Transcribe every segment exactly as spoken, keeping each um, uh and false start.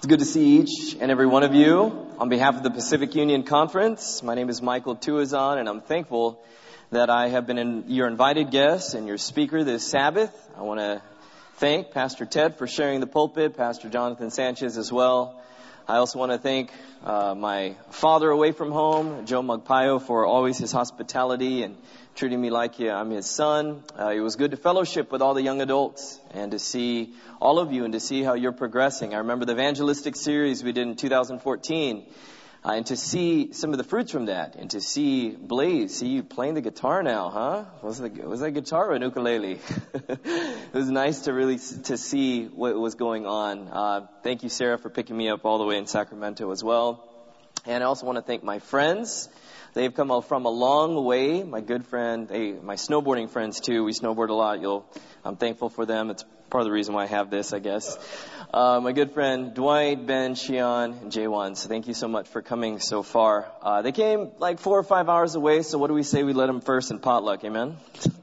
It's good to see each and every one of you. On behalf of the Pacific Union Conference, my name is Michael Tuazon, and I'm thankful that I have been in, your invited guest and your speaker this Sabbath. I want to thank Pastor Ted for sharing the pulpit, Pastor Jonathan Sanchez as well. I also want to thank uh, my father away from home, Joe Magpayo, for always his hospitality and treating me like yeah, I'm his son. Uh, it was good to fellowship with all the young adults and to see all of you and to see how you're progressing. I remember the evangelistic series we did in two thousand fourteen uh, and to see some of the fruits from that and to see Blaze, see you playing the guitar now, huh? Was that, was that guitar or an ukulele? It was nice to really to see what was going on. Uh, thank you, Sarah, for picking me up all the way in Sacramento as well. And I also want to thank my friends. They've come from a long way. My good friend, they, my snowboarding friends too. We snowboard a lot. You'll, I'm thankful for them. It's part of the reason why I have this, I guess. Uh, my good friend Dwight, Ben, Shion, and Jaywan. So thank you so much for coming so far. Uh, they came like four or five hours away. So what do we say? We let them first in potluck. Amen.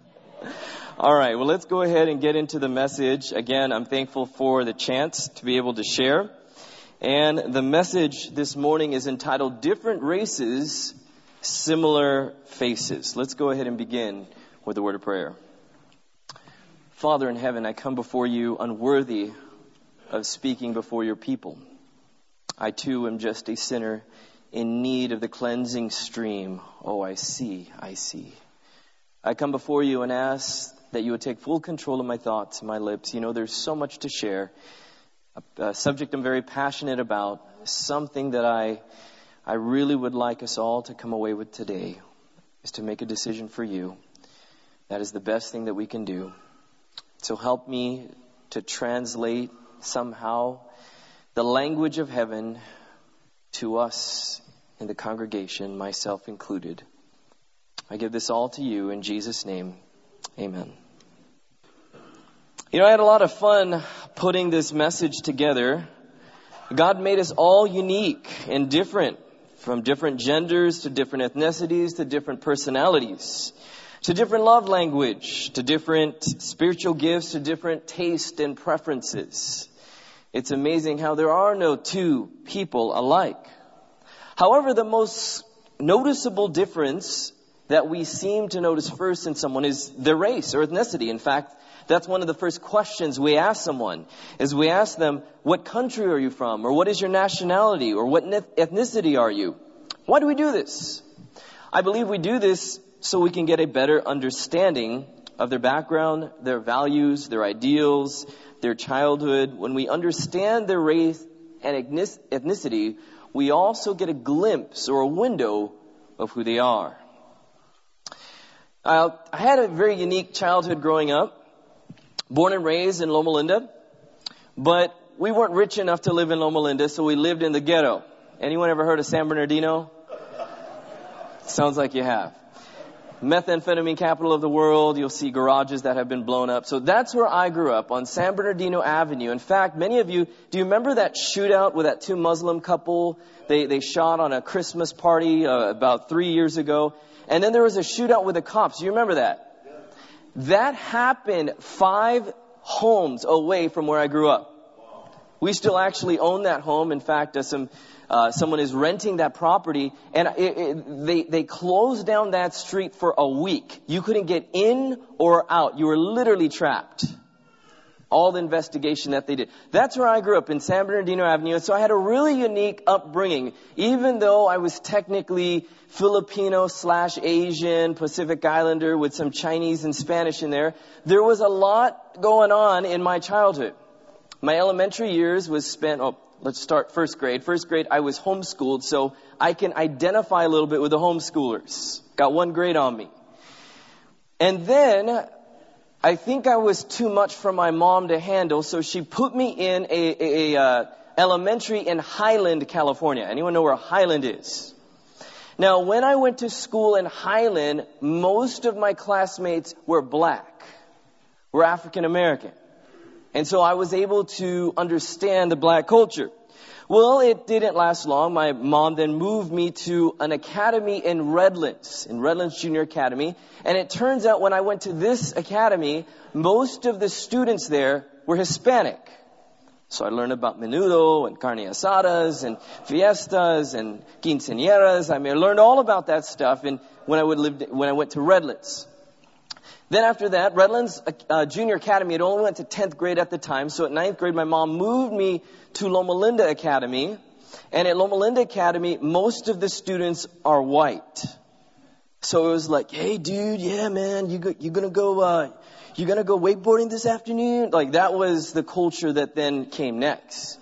All right. Well, let's go ahead and get into the message. Again, I'm thankful for the chance to be able to share. And the message this morning is entitled Different Races, Similar Faces. Let's go ahead and begin with a word of prayer. Father in heaven, I come before you unworthy of speaking before your people. I too am just a sinner in need of the cleansing stream. Oh, I see, I see. I come before you and ask that you would take full control of my thoughts and my lips. You know, there's so much to share. A, a subject I'm very passionate about. Something that I I really would like us all to come away with today is to make a decision for you. That is the best thing that we can do. So help me to translate somehow the language of heaven to us in the congregation, myself included. I give this all to you in Jesus' name. Amen. You know, I had a lot of fun putting this message together. God made us all unique and different. From different genders to different ethnicities to different personalities, to different love language, to different spiritual gifts, to different taste and preferences. It's amazing how there are no two people alike. However, the most noticeable difference that we seem to notice first in someone is their race or ethnicity. In fact, that's one of the first questions we ask someone, is we ask them, what country are you from? Or what is your nationality? Or what ethnicity are you? Why do we do this? I believe we do this so we can get a better understanding of their background, their values, their ideals, their childhood. When we understand their race and ethnicity, we also get a glimpse or a window of who they are. Uh, I had a very unique childhood growing up. Born and raised in Loma Linda, but we weren't rich enough to live in Loma Linda, so we lived in the ghetto. Anyone ever heard of San Bernardino? Sounds like you have. Methamphetamine capital of the world. You'll see garages that have been blown up. So that's where I grew up, on San Bernardino Avenue. In fact, many of you, do you remember that shootout with that two Muslim couple? They they shot on a Christmas party uh, about three years ago. And then there was a shootout with the cops. Do you remember that? That happened five homes away from where I grew up. We still actually own that home. In fact, uh, some uh, someone is renting that property, and it, it, they they closed down that street for a week. You couldn't get in or out. You were literally trapped. All the investigation that they did. That's where I grew up, in San Bernardino Avenue. So I had a really unique upbringing. Even though I was technically Filipino slash Asian, Pacific Islander with some Chinese and Spanish in there, there was a lot going on in my childhood. My elementary years was spent, oh, let's start first grade. First grade, I was homeschooled, so I can identify a little bit with the homeschoolers. Got one grade on me. And then I think I was too much for my mom to handle, so she put me in a, a, a uh, elementary in Highland, California. Anyone know where Highland is? Now, when I went to school in Highland, most of my classmates were black, were African American. And so I was able to understand the black culture. Well, it didn't last long. My mom then moved me to an academy in Redlands, in Redlands Junior Academy. And it turns out when I went to this academy, most of the students there were Hispanic. So I learned about menudo and carne asadas and fiestas and quinceañeras. I mean, I learned all about that stuff in, when I would live, when I went to Redlands. Then after that, Redlands uh, Junior Academy, it only went to tenth grade at the time. So at ninth grade, my mom moved me to Loma Linda Academy. And at Loma Linda Academy, most of the students are white. So it was like, hey, dude, yeah, man, you go, you gonna go, uh, you gonna go wakeboarding this afternoon? Like, that was the culture that then came next.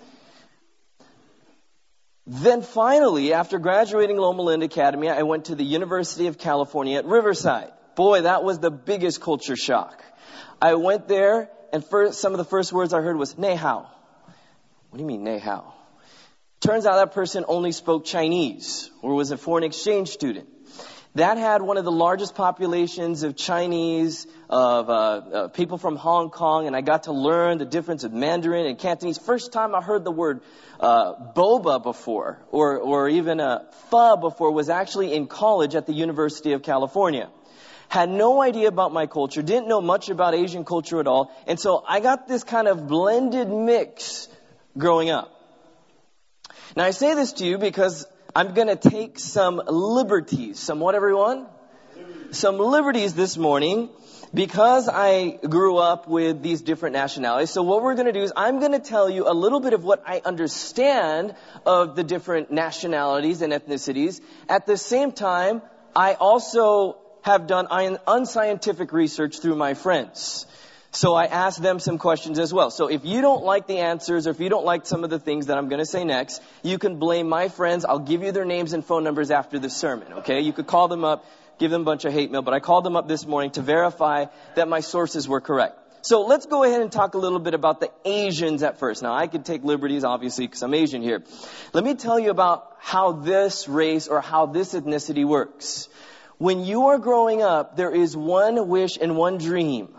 Then finally, after graduating Loma Linda Academy, I went to the University of California at Riverside. Boy, that was the biggest culture shock. I went there, and first, some of the first words I heard was, "Nei hao." What do you mean, "Nei hao"? Turns out that person only spoke Chinese, or was a foreign exchange student. That had one of the largest populations of Chinese, of uh, uh, people from Hong Kong, and I got to learn the difference of Mandarin and Cantonese. First time I heard the word uh, boba before, or, or even a pho before, was actually in college at the University of California. Had no idea about my culture, didn't know much about Asian culture at all, and so I got this kind of blended mix growing up. Now I say this to you because I'm going to take some liberties. Some what, everyone? Liberties. Some liberties this morning because I grew up with these different nationalities. So what we're going to do is I'm going to tell you a little bit of what I understand of the different nationalities and ethnicities. At the same time, I also have done unscientific research through my friends. So I asked them some questions as well. So if you don't like the answers, or if you don't like some of the things that I'm going to say next, you can blame my friends. I'll give you their names and phone numbers after the sermon, okay? You could call them up, give them a bunch of hate mail, but I called them up this morning to verify that my sources were correct. So let's go ahead and talk a little bit about the Asians at first. Now, I could take liberties, obviously, because I'm Asian here. Let me tell you about how this race or how this ethnicity works. When you are growing up, there is one wish and one dream: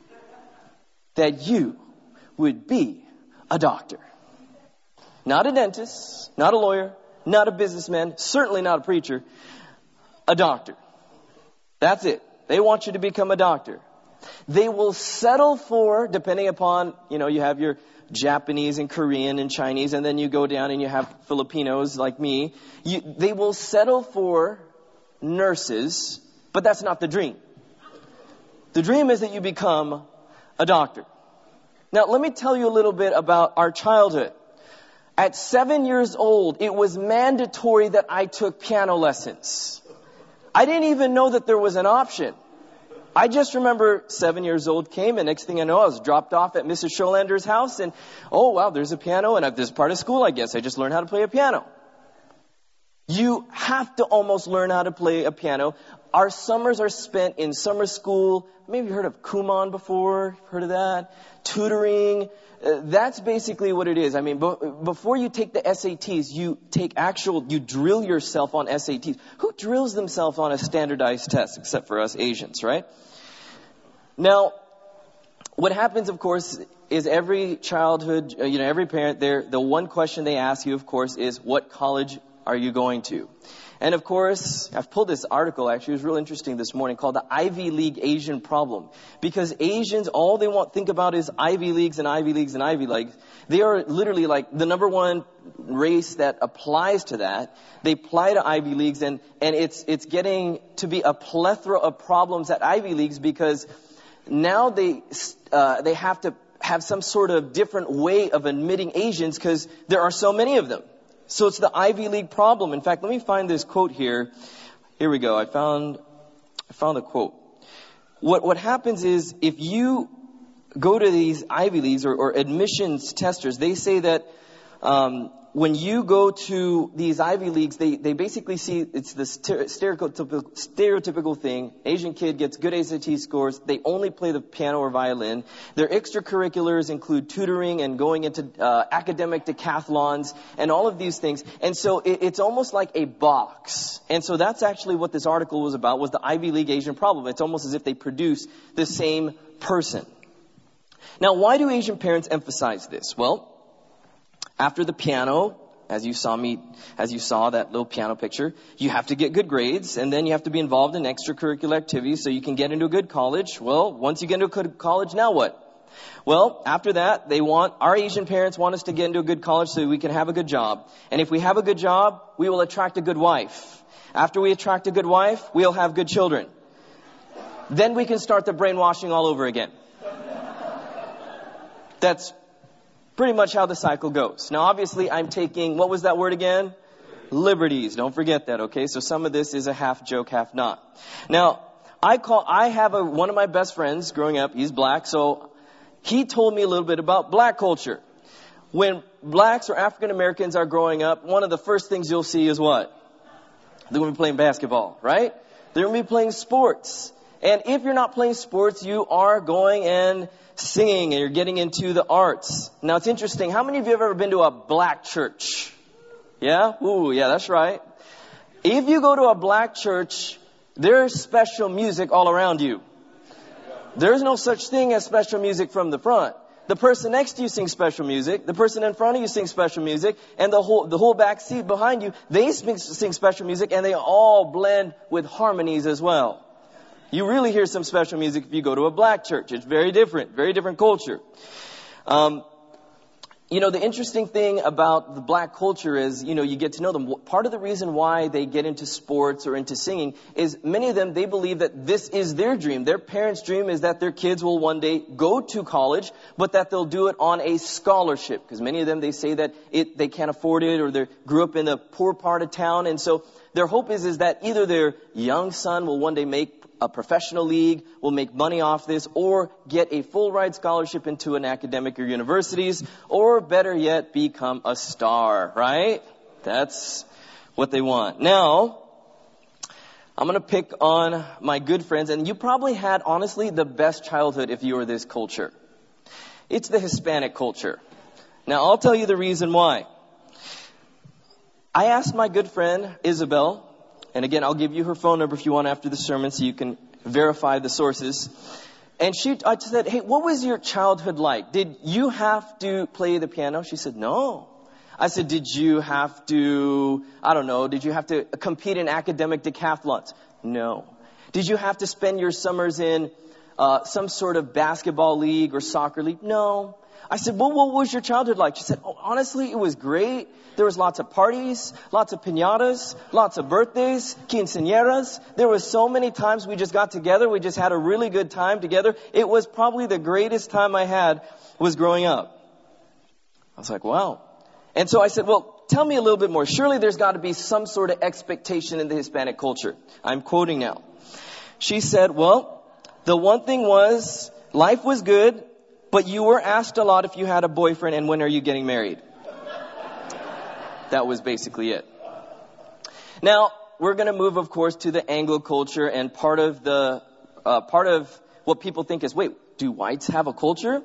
that you would be a doctor. Not a dentist, not a lawyer, not a businessman, certainly not a preacher, a doctor. That's it. They want you to become a doctor. They will settle for, depending upon, you know, you have your Japanese and Korean and Chinese, and then you go down and you have Filipinos like me. You, they will settle for nurses, but that's not the dream. The dream is that you become a doctor. Now, let me tell you a little bit about our childhood. At seven years old, it was mandatory that I took piano lessons. I didn't even know that there was an option. I just remember seven years old came, and next thing I know, I was dropped off at Missus Scholander's house, and oh, wow, there's a piano, and this part of school, I guess I just learned how to play a piano. You have to almost learn how to play a piano. Our summers are spent in summer school. Maybe you've heard of Kumon before. Heard of that? Tutoring. Uh, that's basically what it is. I mean, b- before you take the S A Ts, you take actual, you drill yourself on S A Ts. Who drills themselves on a standardized test except for us Asians, right? Now, what happens, of course, is every childhood, uh, you know, every parent there, the one question they ask you, of course, is what college are you going to? And of course, I've pulled this article, actually, it was real interesting this morning, called the Ivy League Asian Problem. Because Asians, all they want to think about is Ivy Leagues and Ivy Leagues and Ivy Leagues. They are literally like the number one race that applies to that. They apply to Ivy Leagues, and, and it's, it's getting to be a plethora of problems at Ivy Leagues because now they, uh, they have to have some sort of different way of admitting Asians because there are so many of them. So it's the Ivy League problem. In fact, let me find this quote here. Here we go. I found, I found a quote. What, what happens is if you go to these Ivy Leagues or, or admissions testers, they say that, um, when you go to these Ivy Leagues, they, they basically see it's the stereotypical, stereotypical thing. Asian kid gets good S A T scores. They only play the piano or violin. Their extracurriculars include tutoring and going into uh, academic decathlons and all of these things. And so it, it's almost like a box. And so that's actually what this article was about, was the Ivy League Asian problem. It's almost as if they produce the same person. Now, why do Asian parents emphasize this? Well, after the piano, as you saw me, as you saw that little piano picture, you have to get good grades, and then you have to be involved in extracurricular activities so you can get into a good college. Well, once you get into a good college, now what? Well, after that, they want, our Asian parents want us to get into a good college so we can have a good job. And if we have a good job, we will attract a good wife. After we attract a good wife, we'll have good children. Then we can start the brainwashing all over again. That's pretty much how the cycle goes. Now, obviously, I'm taking, what was that word again? Liberties. Don't forget that, okay? So some of this is a half joke, half not. Now, I call, I have a, one of my best friends growing up, he's black, so he told me a little bit about black culture. When blacks or African Americans are growing up, one of the first things you'll see is what? They're going to be playing basketball, right? They're going to be playing sports. And if you're not playing sports, you are going and singing and you're getting into the arts. Now, it's interesting. How many of you have ever been to a black church? Yeah? Ooh, yeah, that's right. If you go to a black church, there's special music all around you. There's no such thing as special music from the front. The person next to you sings special music. The person in front of you sings special music. And the whole, the whole back seat behind you, they sing, sing special music, and they all blend with harmonies as well. You really hear some special music if you go to a black church. It's very different, very different culture. Um, you know, the interesting thing about the black culture is, you know, you get to know them. Part of the reason why they get into sports or into singing is many of them, they believe that this is their dream. Their parents' dream is that their kids will one day go to college, but that they'll do it on a scholarship. Because many of them, they say that it, they can't afford it, or they grew up in a poor part of town. And so their hope is, is that either their young son will one day make a professional league, will make money off this, or get a full ride scholarship into an academic or universities, or better yet, become a star, right? That's what they want. Now, I'm going to pick on my good friends, and you probably had, honestly, the best childhood if you were this culture. It's the Hispanic culture. Now, I'll tell you the reason why. I asked my good friend, Isabel, and again, I'll give you her phone number if you want after the sermon so you can verify the sources. And she, I said, hey, what was your childhood like? Did you have to play the piano? She said, no. I said, did you have to, I don't know, did you have to compete in academic decathlons? No. Did you have to spend your summers in uh, some sort of basketball league or soccer league? No. I said, well, what was your childhood like? She said, oh, honestly, it was great. There was lots of parties, lots of piñatas, lots of birthdays, quinceañeras. There was so many times we just got together. We just had a really good time together. It was probably the greatest time I had was growing up. I was like, wow. And so I said, well, tell me a little bit more. Surely there's got to be some sort of expectation in the Hispanic culture. I'm quoting now. She said, well, the one thing was life was good, but you were asked a lot if you had a boyfriend and when are you getting married? That was basically it. Now, we're going to move, of course, to the Anglo culture, and part of the, uh, part of what people think is, wait, do whites have a culture?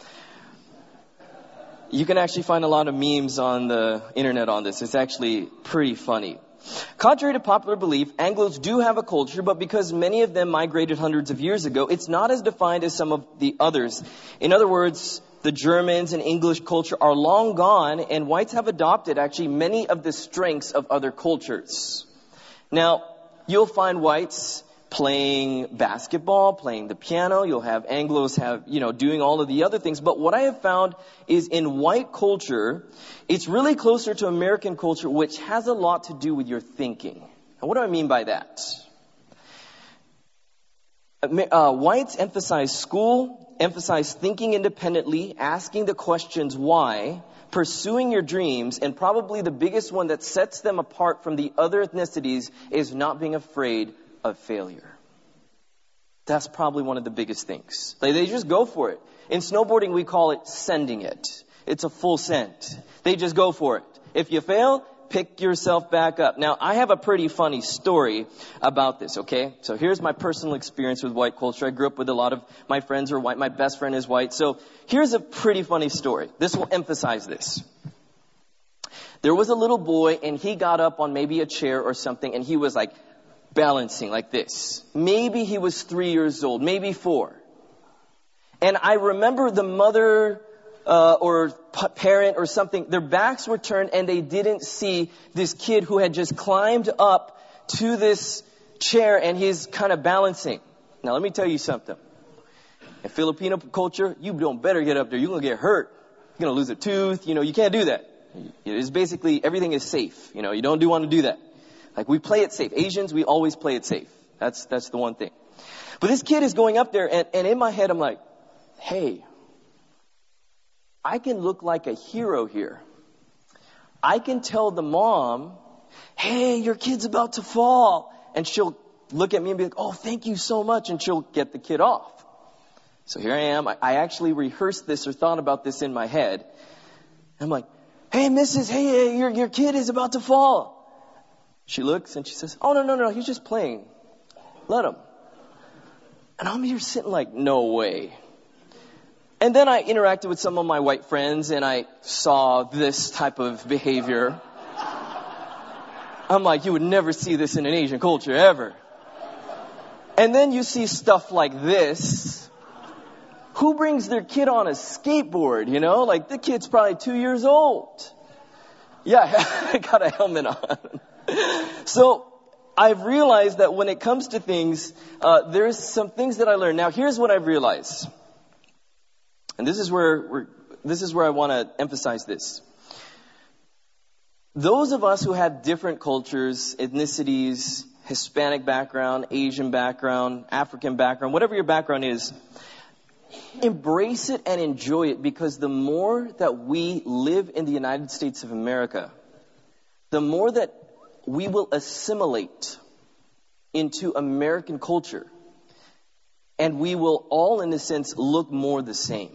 You can actually find a lot of memes on the internet on this. It's actually pretty funny. Contrary to popular belief, Anglos do have a culture, but because many of them migrated hundreds of years ago, it's not as defined as some of the others. In other words, the Germans and English culture are long gone, and whites have adopted actually many of the strengths of other cultures. Now, you'll find whites playing basketball, playing the piano. You'll have Anglos have, you know, doing all of the other things. But what I have found is in white culture, it's really closer to American culture, which has a lot to do with your thinking. And what do I mean by that? Uh, whites emphasize school, emphasize thinking independently, asking the questions why, pursuing your dreams, and probably the biggest one that sets them apart from the other ethnicities is not being afraid of failure. That's probably one of the biggest things. They, they just go for it. In snowboarding, we call it sending it. It's a full send. They just go for it. If you fail, pick yourself back up. Now, I have a pretty funny story about this, okay? So here's my personal experience with white culture. I grew up with a lot of my friends are white. My best friend is white. So here's a pretty funny story. This will emphasize this. There was a little boy, and he got up on maybe a chair or something, and he was like balancing like this. Maybe he was three years old, maybe four. And I remember the mother Uh, or p- parent or something, their backs were turned and they didn't see this kid who had just climbed up to this chair and he's kind of balancing. Now let me tell you something. In Filipino culture, you don't better get up there. You're going to get hurt. You're going to lose a tooth. You know, you can't do that. It's basically, everything is safe. You know, you don't do want to do that. Like, we play it safe. Asians, we always play it safe. That's, that's the one thing. But this kid is going up there, and, and in my head, I'm like, hey, I can look like a hero here. I can tell the mom, hey, your kid's about to fall. And she'll look at me and be like, oh, thank you so much. And she'll get the kid off. So here I am. I, I actually rehearsed this or thought about this in my head. I'm like, hey, missus, hey, hey, your, your kid is about to fall. She looks and she says, oh, no, no, no, he's just playing. Let him. And I'm here sitting like, no way. And then I interacted with some of my white friends and I saw this type of behavior. I'm like, you would never see this in an Asian culture ever. And then you see stuff like this. Who brings their kid on a skateboard, you know? Like, the kid's probably two years old. Yeah, I got a helmet on. So I've realized that when it comes to things, uh, there's some things that I learned. Now, here's what I've realized. And this is where we're, this is where I want to emphasize this. Those of us who have different cultures, ethnicities, Hispanic background, Asian background, African background, whatever your background is, embrace it and enjoy it, because the more that we live in the United States of America, the more that we will assimilate into American culture, and we will all, in a sense, look more the same.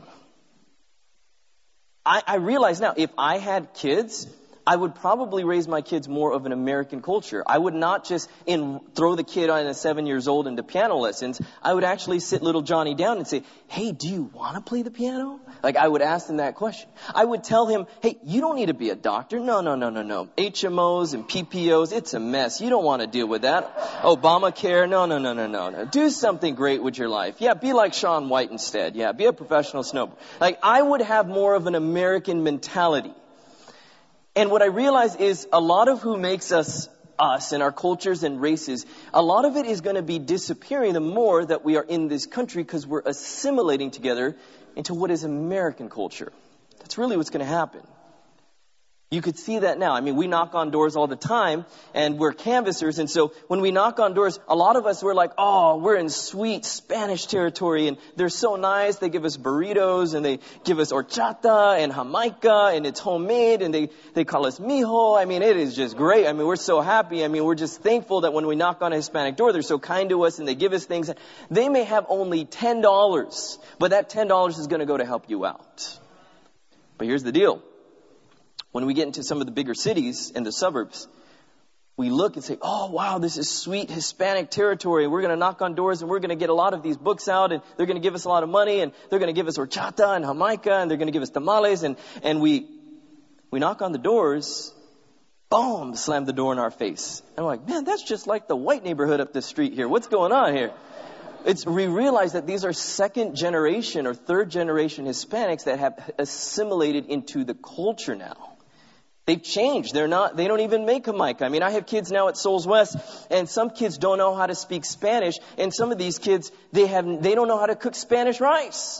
I, I realize now, if I had kids, I would probably raise my kids more of an American culture. I would not just in, throw the kid on a seven years old into piano lessons. I would actually sit little Johnny down and say, hey, do you want to play the piano? Like, I would ask him that question. I would tell him, hey, you don't need to be a doctor. No, no, no, no, no. H M Os and P P Os, it's a mess. You don't want to deal with that. Obamacare, no, no, no, no, no, no. Do something great with your life. Yeah, be like Shaun White instead. Yeah, be a professional snowboarder. Like, I would have more of an American mentality. And what I realize is a lot of who makes us us and our cultures and races, a lot of it is going to be disappearing the more that we are in this country, because we're assimilating together into what is American culture. That's really what's going to happen. You could see that now. I mean, we knock on doors all the time, and we're canvassers. And so when we knock on doors, a lot of us, we're like, oh, we're in sweet Spanish territory, and they're so nice. They give us burritos, and they give us horchata and jamaica, and it's homemade, and they, they call us mijo. I mean, it is just great. I mean, we're so happy. I mean, we're just thankful that when we knock on a Hispanic door, they're so kind to us, and they give us things. They may have only ten dollars, but that ten dollars is going to go to help you out. But here's the deal. When we get into some of the bigger cities and the suburbs, we look and say, oh, wow, this is sweet Hispanic territory. We're going to knock on doors, and we're going to get a lot of these books out, and they're going to give us a lot of money, and they're going to give us horchata and jamaica, and they're going to give us tamales. And, and we, we knock on the doors, boom, slam the door in our face. And we're like, man, that's just like the white neighborhood up the street here. What's going on here? It's, we realize that these are second generation or third generation Hispanics that have assimilated into the culture now. They've changed. They're not, they don't even make jamaica. I mean, I have kids now at Souls West, and some kids don't know how to speak Spanish, and some of these kids, they have, they don't know how to cook Spanish rice.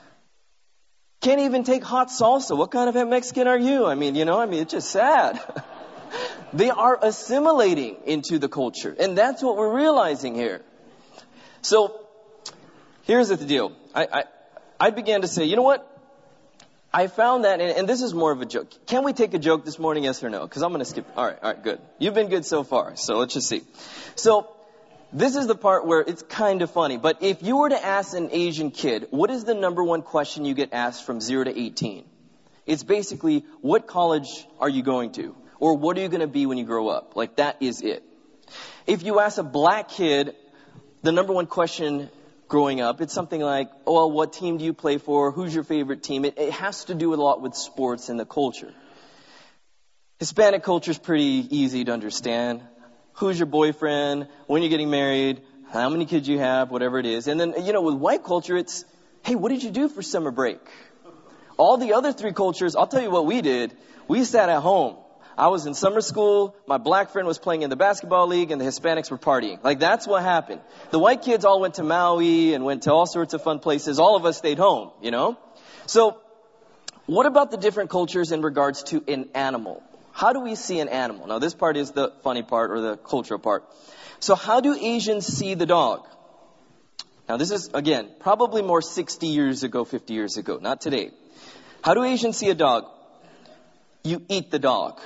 Can't even take hot salsa. What kind of a Mexican are you? I mean, you know, I mean, it's just sad. They are assimilating into the culture, and that's what we're realizing here. So, here's the deal. I, I, I began to say, you know what? I found that, and, and this is more of a joke. Can we take a joke this morning, yes or no? Because I'm going to skip. All right, all right, good. You've been good so far, so let's just see. So, this is the part where it's kind of funny. But if you were to ask an Asian kid, what is the number one question you get asked from zero to eighteen? It's basically, what college are you going to? Or what are you going to be when you grow up? Like, that is it. If you ask a black kid, the number one question growing up, it's something like, oh, well, what team do you play for? Who's your favorite team? It, it has to do a lot with sports and the culture. Hispanic culture is pretty easy to understand. Who's your boyfriend? When you're getting married? How many kids you have? Whatever it is. And then, you know, with white culture, it's, hey, what did you do for summer break? All the other three cultures, I'll tell you what we did. We sat at home. I was in summer school, my black friend was playing in the basketball league, and the Hispanics were partying. Like, that's what happened. The white kids all went to Maui and went to all sorts of fun places. All of us stayed home, you know? So, what about the different cultures in regards to an animal? How do we see an animal? Now, this part is the funny part or the cultural part. So, how do Asians see the dog? Now, this is, again, probably more sixty years ago, fifty years ago, not today. How do Asians see a dog? You eat the dog.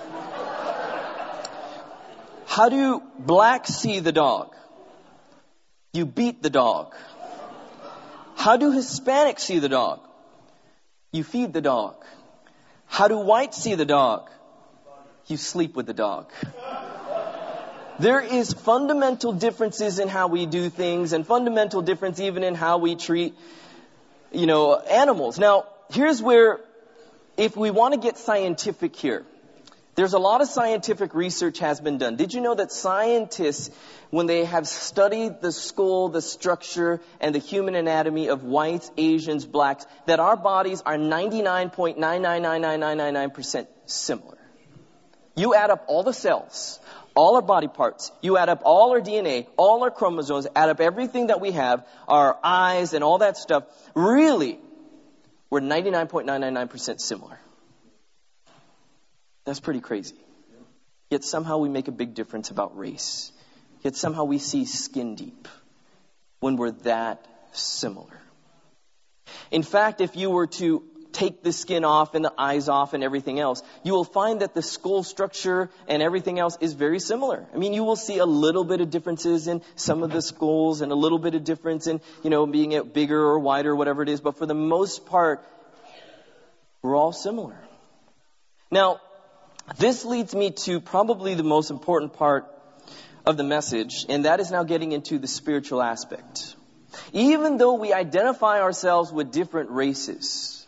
How do blacks see the dog? You beat the dog. How do Hispanics see the dog? You feed the dog. How do whites see the dog? You sleep with the dog. There is fundamental differences in how we do things and fundamental difference even in how we treat, you know, animals. Now, here's where, if we want to get scientific here, there's a lot of scientific research has been done. Did you know that scientists, when they have studied the skull, the structure, and the human anatomy of whites, Asians, blacks, that our bodies are ninety-nine point nine nine nine nine nine nine nine percent similar? You add up all the cells, all our body parts, you add up all our D N A, all our chromosomes, add up everything that we have, our eyes and all that stuff, really, we're ninety-nine point nine nine nine percent similar. That's pretty crazy. Yet somehow we make a big difference about race. Yet somehow we see skin deep when we're that similar. In fact, if you were to take the skin off and the eyes off and everything else, you will find that the skull structure and everything else is very similar. I mean, you will see a little bit of differences in some of the skulls and a little bit of difference in, you know, being it bigger or wider or whatever it is. But for the most part, we're all similar. Now, this leads me to probably the most important part of the message, and that is now getting into the spiritual aspect. Even though we identify ourselves with different races,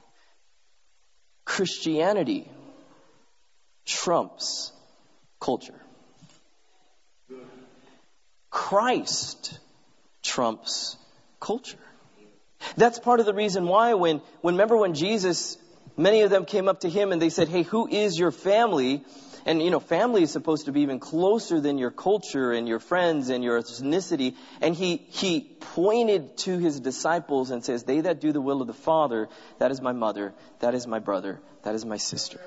Christianity trumps culture. Christ trumps culture. That's part of the reason why when, when remember when Jesus, many of them came up to him and they said, hey, who is your family? And, you know, family is supposed to be even closer than your culture and your friends and your ethnicity. And he, he pointed to his disciples and says, they that do the will of the Father, that is my mother, that is my brother, that is my sister.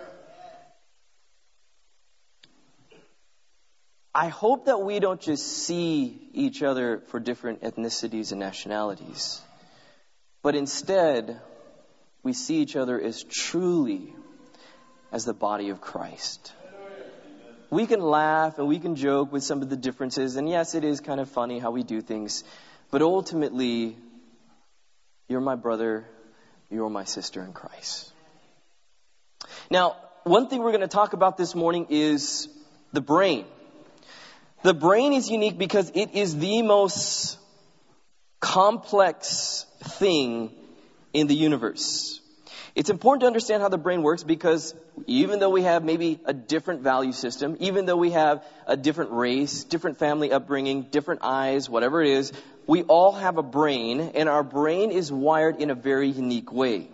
I hope that we don't just see each other for different ethnicities and nationalities, but instead we see each other as truly as the body of Christ. We can laugh and we can joke with some of the differences. And yes, it is kind of funny how we do things. But ultimately, you're my brother, you're my sister in Christ. Now, one thing we're going to talk about this morning is the brain. The brain is unique because it is the most complex thing in the universe. It's important to understand how the brain works because even though we have maybe a different value system, even though we have a different race, different family upbringing, different eyes, whatever it is, we all have a brain, and our brain is wired in a very unique way.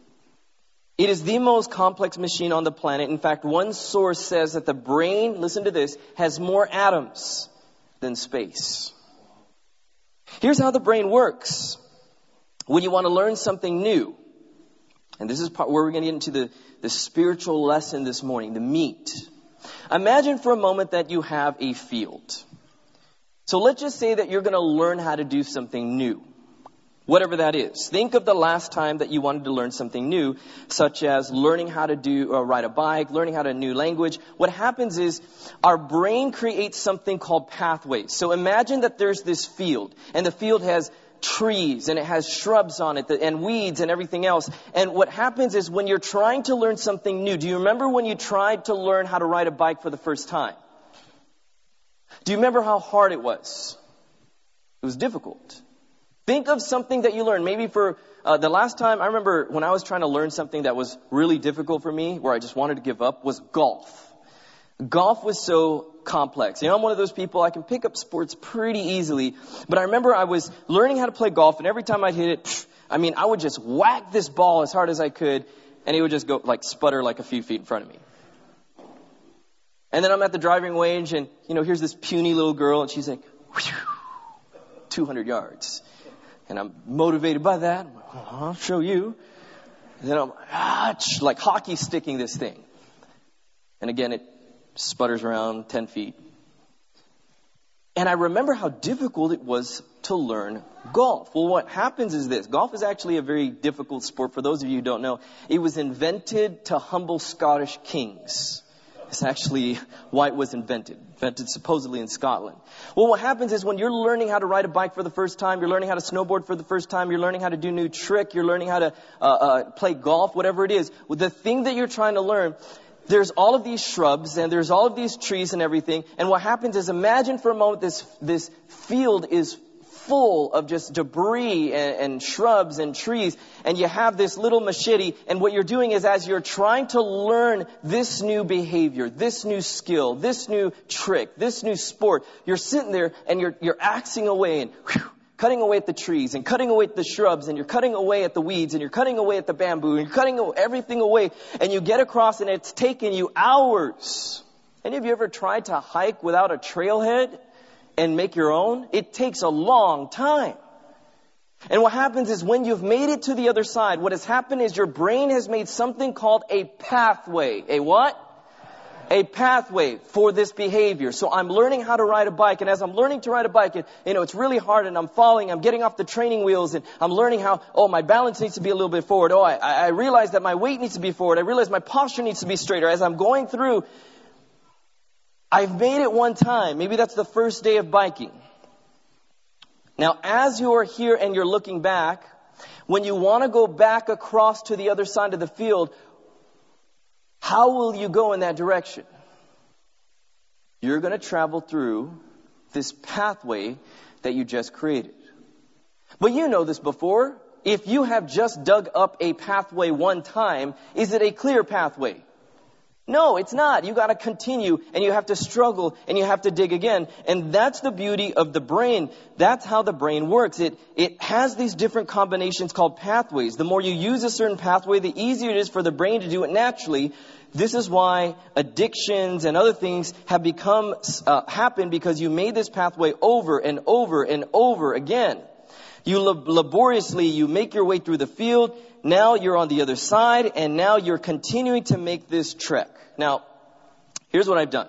It is the most complex machine on the planet. In fact, one source says that the brain, listen to this, has more atoms than space. Here's how the brain works. When you want to learn something new, and this is part where we're going to get into the, the spiritual lesson this morning, the meat. Imagine for a moment that you have a field. So let's just say that you're going to learn how to do something new, whatever that is. Think of the last time that you wanted to learn something new, such as learning how to do uh, ride a bike, learning how to new language. What happens is our brain creates something called pathways. So imagine that there's this field, and the field has trees and it has shrubs on it and weeds and everything else. And what happens is when you're trying to learn something new, do you remember when you tried to learn how to ride a bike for the first time? Do you remember how hard it was? It was difficult. Think of something that you learned. Maybe for uh, the last time, I remember when I was trying to learn something that was really difficult for me, where I just wanted to give up, was golf. Golf was so complex. You know, I'm one of those people, I can pick up sports pretty easily. But I remember I was learning how to play golf, and every time I'd hit it, psh, I mean, I would just whack this ball as hard as I could, and it would just go like sputter like a few feet in front of me. And then I'm at the driving range and, you know, here's this puny little girl and she's like, two hundred yards. And I'm motivated by that. I'm like, oh, I'll show you. And then I'm ah, like hockey sticking this thing. And again, it sputters around ten feet. And I remember how difficult it was to learn golf. Well, what happens is this. Golf is actually a very difficult sport. For those of you who don't know, it was invented to humble Scottish kings. It's actually why it was invented. Invented supposedly in Scotland. Well, what happens is when you're learning how to ride a bike for the first time, you're learning how to snowboard for the first time, you're learning how to do a new trick, you're learning how to uh, uh, play golf, whatever it is. The thing that you're trying to learn, there's all of these shrubs and there's all of these trees and everything. And what happens is, imagine for a moment this this field is full of just debris and, and shrubs and trees, and you have this little machete, and what you're doing is, as you're trying to learn this new behavior, this new skill, this new trick, this new sport, you're sitting there and you're you're axing away and whew, cutting away at the trees and cutting away at the shrubs, and you're cutting away at the weeds and you're cutting away at the bamboo and you're cutting everything away, and you get across and it's taken you hours. Any of you ever tried to hike without a trailhead and make your own? It takes a long time. And what happens is, when you've made it to the other side, what has happened is your brain has made something called a pathway. A what? A pathway for this behavior. So I'm learning how to ride a bike, and as I'm learning to ride a bike, and, you know, it's really hard, and I'm falling, I'm getting off the training wheels, and I'm learning how, oh, my balance needs to be a little bit forward. Oh, I, I realize that my weight needs to be forward. I realize my posture needs to be straighter. As I'm going through, I've made it one time. Maybe that's the first day of biking. Now, as you are here and you're looking back, when you want to go back across to the other side of the field, how will you go in that direction? You're going to travel through this pathway that you just created. But you know this before. If you have just dug up a pathway one time, is it a clear pathway? No, it's not. You got to continue, and you have to struggle, and you have to dig again. And that's the beauty of the brain. That's how the brain works. It it has these different combinations called pathways. The more you use a certain pathway, the easier it is for the brain to do it naturally. This is why addictions and other things have become uh, happen because you made this pathway over and over and over again. You lab- laboriously, you make your way through the field. Now you're on the other side, and now you're continuing to make this trek. Now, here's what I've done.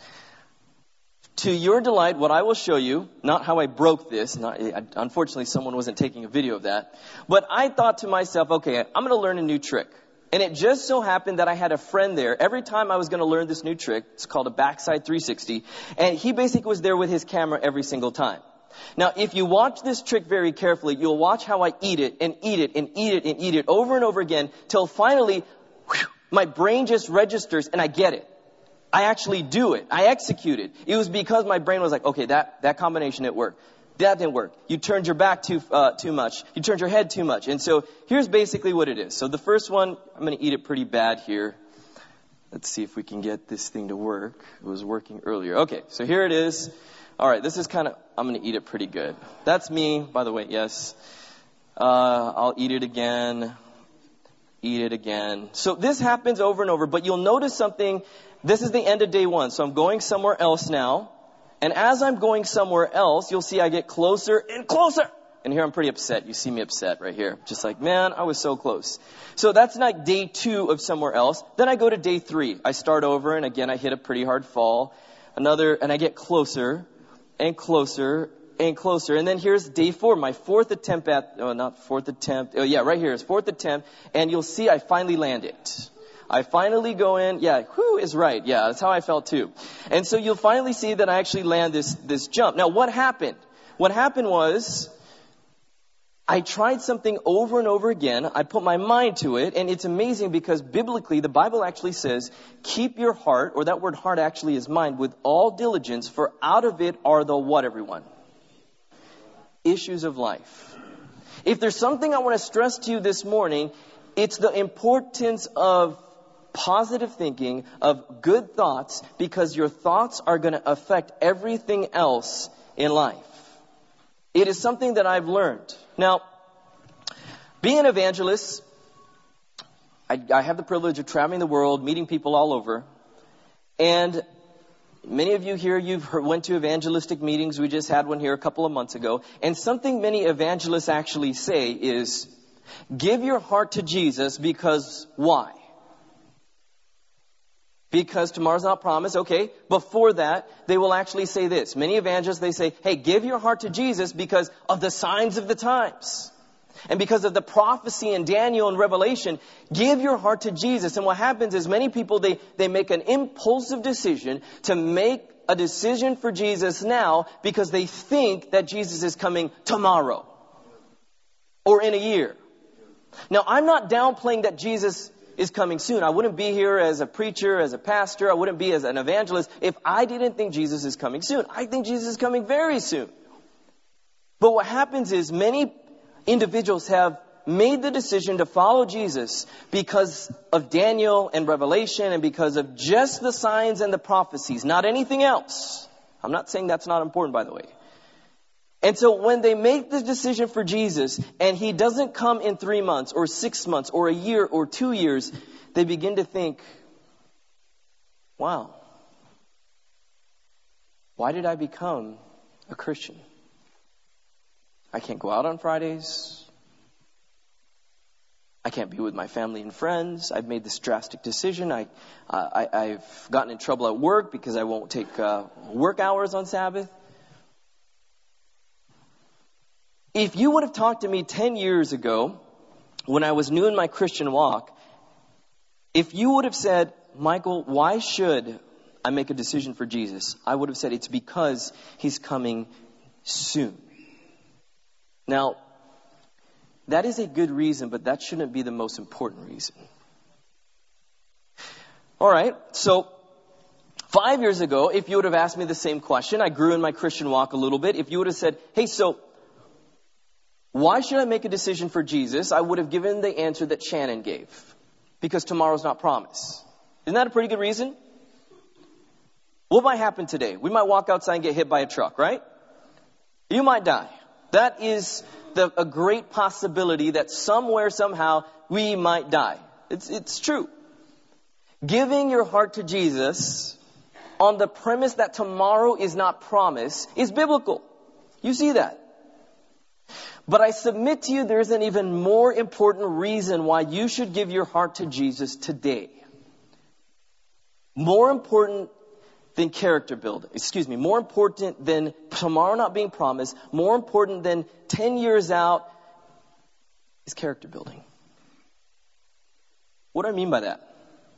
To your delight, what I will show you, not how I broke this, not, unfortunately someone wasn't taking a video of that, but I thought to myself, okay, I'm going to learn a new trick. And it just so happened that I had a friend there. Every time I was going to learn this new trick, it's called a backside three sixty, and he basically was there with his camera every single time. Now, if you watch this trick very carefully, you'll watch how I eat it and eat it and eat it and eat it over and over again till finally whew, my brain just registers and I get it. I actually do it. I execute it. It was because my brain was like, okay, that, that combination didn't work. That didn't work. You turned your back too uh, too much. You turned your head too much. And so here's basically what it is. So the first one, I'm going to eat it pretty bad here. Let's see if we can get this thing to work. It was working earlier. Okay, so here it is. All right, this is kind of, I'm going to eat it pretty good. That's me, by the way, yes. Uh, I'll eat it again. Eat it again. So this happens over and over, but you'll notice something. This is the end of day one, so I'm going somewhere else now. And as I'm going somewhere else, you'll see I get closer and closer. And here I'm pretty upset. You see me upset right here. Just like, man, I was so close. So that's like day two of somewhere else. Then I go to day three. I start over, and again, I hit a pretty hard fall. Another, and I get closer and closer and closer. And then here's day four, my fourth attempt at, oh, not fourth attempt. Oh, yeah, right here is fourth attempt. And you'll see I finally land it. I finally go in. Yeah, whoo is right. Yeah, that's how I felt too. And so you'll finally see that I actually land this, this jump. Now, what happened? What happened was I tried something over and over again. I put my mind to it. And it's amazing because biblically, the Bible actually says, keep your heart, or that word heart actually is mind, with all diligence, for out of it are the what, everyone? Issues of life. If there's something I want to stress to you this morning, it's the importance of positive thinking, of good thoughts, because your thoughts are going to affect everything else in life. It is something that I've learned. Now, being an evangelist, I, I have the privilege of traveling the world, meeting people all over. And Many of you here, you've heard, went to evangelistic meetings. We just had one here a couple of months ago. And something many evangelists actually say is, give your heart to Jesus because why? Because tomorrow's not promised. Okay. Before that, they will actually say this. Many evangelists, they say, hey, give your heart to Jesus because of the signs of the times. And because of the prophecy in Daniel and Revelation, give your heart to Jesus. And what happens is many people, they, they make an impulsive decision to make a decision for Jesus now because they think that Jesus is coming tomorrow or in a year. Now, I'm not downplaying that Jesus is coming soon. I wouldn't be here as a preacher, as a pastor. I wouldn't be as an evangelist if I didn't think Jesus is coming soon. I think Jesus is coming very soon. But what happens is many individuals have made the decision to follow Jesus because of Daniel and Revelation and because of just the signs and the prophecies, not anything else. I'm not saying that's not important, by the way. And so when they make the decision for Jesus and he doesn't come in three months or six months or a year or two years, they begin to think, wow, why did I become a Christian? I can't go out on Fridays. I can't be with my family and friends. I've made this drastic decision. I, uh, I, I've gotten in trouble at work because I won't take uh, work hours on Sabbath. If you would have talked to me ten years ago, when I was new in my Christian walk, if you would have said, Michael, why should I make a decision for Jesus? I would have said it's because he's coming soon. Now, that is a good reason, but that shouldn't be the most important reason. All right, so five years ago, if you would have asked me the same question, I grew in my Christian walk a little bit. If you would have said, hey, so why should I make a decision for Jesus? I would have given the answer that Shannon gave. Because tomorrow's not promised. Isn't that a pretty good reason? What might happen today? We might walk outside and get hit by a truck, right? You might die. That is the, a great possibility that somewhere, somehow, we might die. It's, it's true. Giving your heart to Jesus on the premise that tomorrow is not promised is biblical. You see that. But I submit to you there's an even more important reason why you should give your heart to Jesus today. More important than character building. Excuse me. More important than tomorrow not being promised. More important than ten years out is character building. What do I mean by that?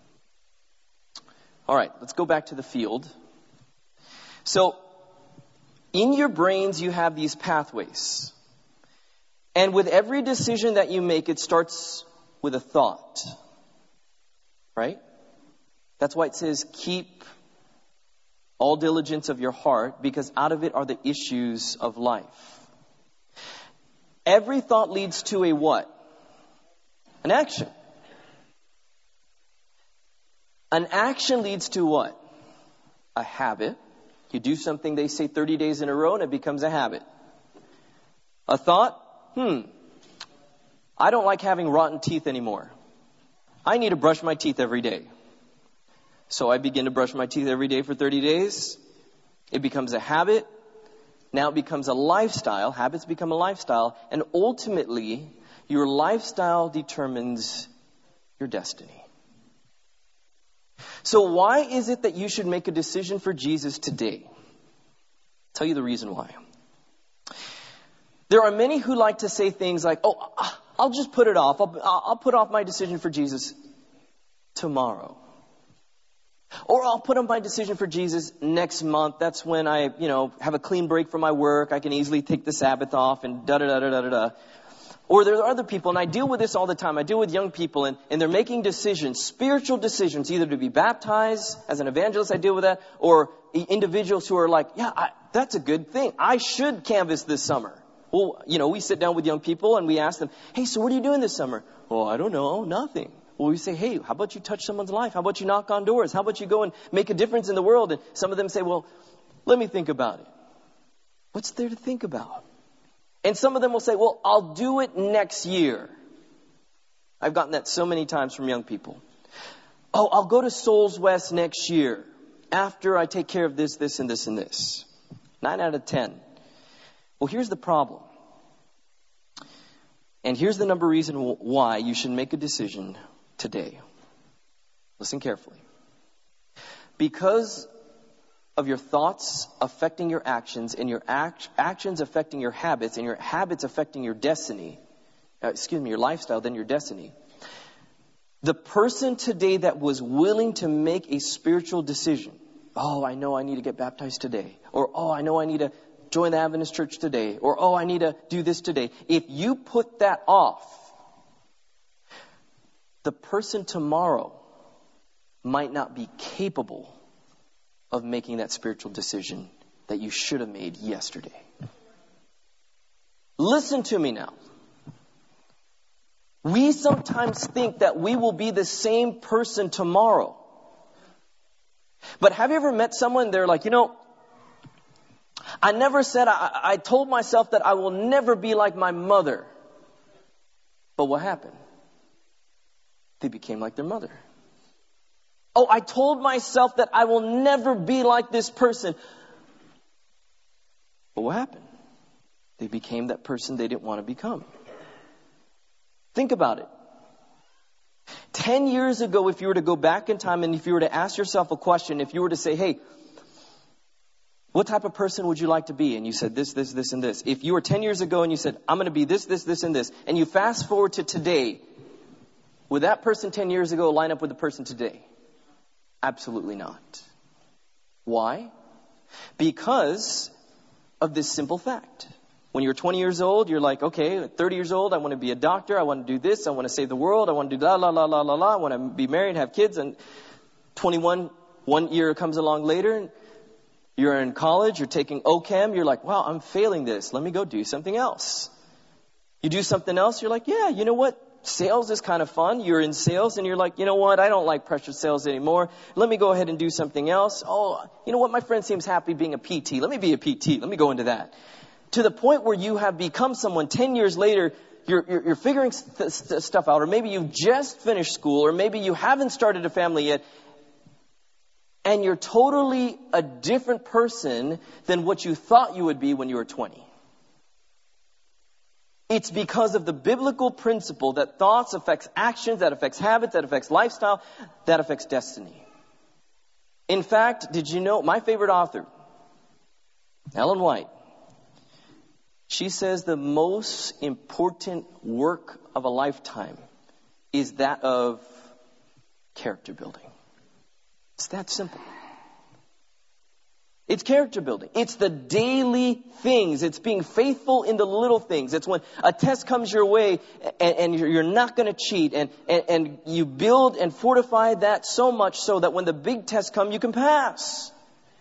All right, let's go back to the field. So, in your brains you have these pathways. And with every decision that you make, it starts with a thought. Right? That's why it says, keep all diligence of your heart, because out of it are the issues of life. Every thought leads to a what? An action. An action leads to what? A habit. You do something, they say thirty days in a row, and it becomes a habit. A thought? Hmm, I don't like having rotten teeth anymore. I need to brush my teeth every day. So I begin to brush my teeth every day for thirty days. It becomes a habit. Now it becomes a lifestyle. Habits become a lifestyle. And ultimately, your lifestyle determines your destiny. So why is it that you should make a decision for Jesus today? I'll tell you the reason why. There are many who like to say things like, oh, I'll just put it off. I'll, I'll put off my decision for Jesus tomorrow. Or I'll put on my decision for Jesus next month. That's when I, you know, have a clean break from my work. I can easily take the Sabbath off and da-da-da-da-da-da. Or there are other people, and I deal with this all the time. I deal with young people, and, and they're making decisions, spiritual decisions, either to be baptized. As an evangelist, I deal with that. Or individuals who are like, yeah, I, that's a good thing. I should canvass this summer. Well, you know, we sit down with young people and we ask them, hey, so what are you doing this summer? Well, I don't know, nothing. Well, we say, hey, how about you touch someone's life? How about you knock on doors? How about you go and make a difference in the world? And some of them say, well, let me think about it. What's there to think about? And some of them will say, well, I'll do it next year. I've gotten that so many times from young people. Oh, I'll go to Souls West next year. after I take care of this, this, and this, and this. Nine out of ten. Well, here's the problem. And here's the number reason why you should make a decision today. Listen carefully. Because of your thoughts affecting your actions, and your act, actions affecting your habits, and your habits affecting your destiny, uh, excuse me, your lifestyle, then your destiny. The person today that was willing to make a spiritual decision, oh, I know I need to get baptized today, or oh, I know I need to join the Adventist church today, or oh, I need to do this today. If you put that off, the person tomorrow might not be capable of making that spiritual decision that you should have made yesterday. Listen to me now. We sometimes think that we will be the same person tomorrow. But have you ever met someone, they're like, you know, I never said, I, I told myself that I will never be like my mother. But what happened? They became like their mother. Oh, I told myself that I will never be like this person. But what happened? They became that person they didn't want to become. Think about it. Ten years ago, if you were to go back in time and if you were to ask yourself a question, if you were to say, hey, what type of person would you like to be? And you said this, this, this, and this. If you were ten years ago and you said, I'm going to be this, this, this, and this, and you fast forward to today, would that person ten years ago line up with the person today? Absolutely not. Why? Because of this simple fact. When you're twenty years old, you're like, okay, at thirty years old, I want to be a doctor. I want to do this. I want to save the world. I want to do la, la, la, la, la, la. I want to be married, have kids. And twenty-one, one year comes along later, and you're in college, you're taking O Chem. You're like, wow, I'm failing this. Let me go do something else. You do something else. You're like, yeah, you know what? Sales is kind of fun. You're in sales and you're like, you know what? I don't like pressure sales anymore. Let me go ahead and do something else. Oh, you know what? My friend seems happy being a P T. Let me be a P T. Let me go into that. To the point where you have become someone ten years later, you're, you're, you're figuring st- st- stuff out, or maybe you've just finished school, or maybe you haven't started a family yet, and you're totally a different person than what you thought you would be when you were twenty. It's because of the biblical principle that thoughts affects actions, that affects habits, that affects lifestyle, that affects destiny. In fact, did you know, my favorite author, Ellen White, she says the most important work of a lifetime is that of character building. It's that simple. It's character building. It's the daily things. It's being faithful in the little things. It's when a test comes your way and, and you're, you're not going to cheat. And, and, and you build and fortify that so much so that when the big tests come, you can pass.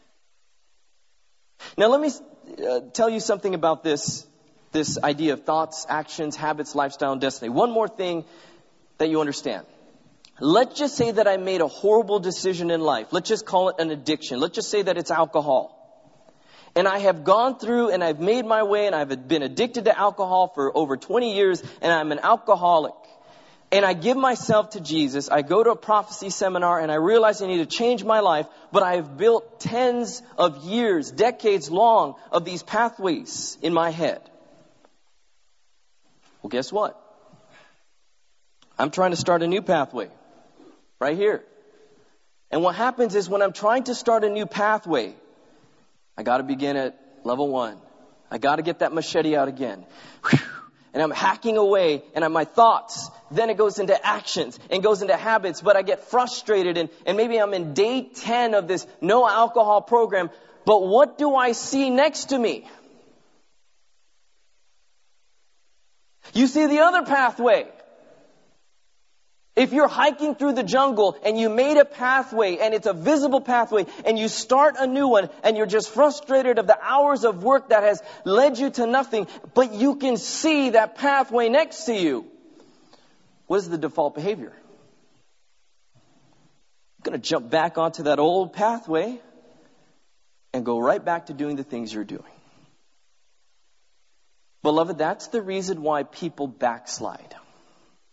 Now let me uh, tell you something about this, this idea of thoughts, actions, habits, lifestyle, and destiny. One more thing that you understand. Let's just say that I made a horrible decision in life. Let's just call it an addiction. Let's just say that it's alcohol. And I have gone through and I've made my way and I've been addicted to alcohol for over twenty years and I'm an alcoholic. And I give myself to Jesus. I go to a prophecy seminar and I realize I need to change my life. But I have built tens of years, decades long of these pathways in my head. Well, guess what? I'm trying to start a new pathway. Right here. And what happens is when I'm trying to start a new pathway, I got to begin at level one. I got to get that machete out again. Whew. And I'm hacking away and I'm my thoughts. Then it goes into actions and goes into habits. But I get frustrated and, and maybe I'm in day ten of this no alcohol program. But what do I see next to me? You see the other pathway. If you're hiking through the jungle and you made a pathway and it's a visible pathway and you start a new one and you're just frustrated of the hours of work that has led you to nothing, but you can see that pathway next to you, what is the default behavior? You're going to jump back onto that old pathway and go right back to doing the things you're doing. Beloved, that's the reason why people backslide.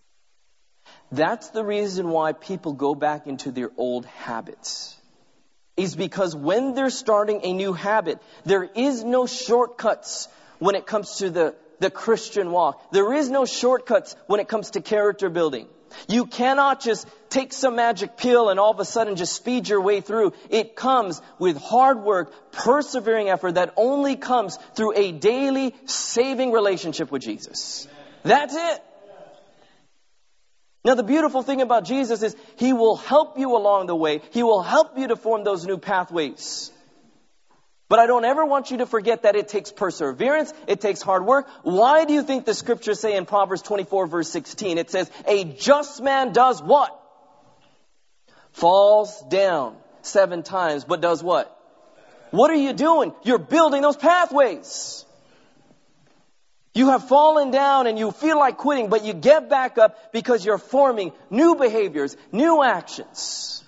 That's the reason why people go back into their old habits. is because when they're starting a new habit, there is no shortcuts when it comes to the, the Christian walk. There is no shortcuts when it comes to character building. You cannot just take some magic pill and all of a sudden just speed your way through. It comes with hard work, persevering effort that only comes through a daily saving relationship with Jesus. That's it. Now, the beautiful thing about Jesus is He will help you along the way. He will help you to form those new pathways. But I don't ever want you to forget that it takes perseverance. It takes hard work. Why do you think the scriptures say in Proverbs twenty-four verse sixteen, it says, a just man does what? Falls down seven times, but does what? What are you doing? You're building those pathways. You have fallen down and you feel like quitting, but you get back up because you're forming new behaviors, new actions.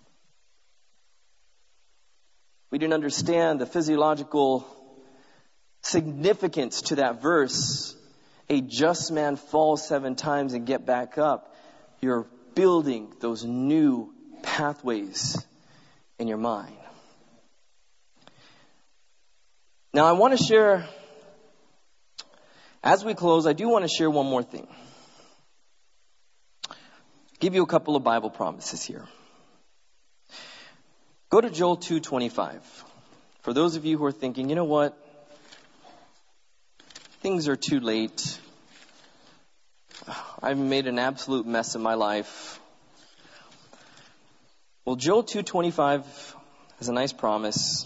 We didn't understand the physiological significance to that verse. A just man falls seven times and get back up. You're building those new pathways in your mind. Now I want to share, as we close, I do want to share one more thing. Give you a couple of Bible promises here. Go to Joel two twenty-five. For those of you who are thinking, you know what? Things are too late. I've made an absolute mess of my life. Well, Joel two twenty-five has a nice promise.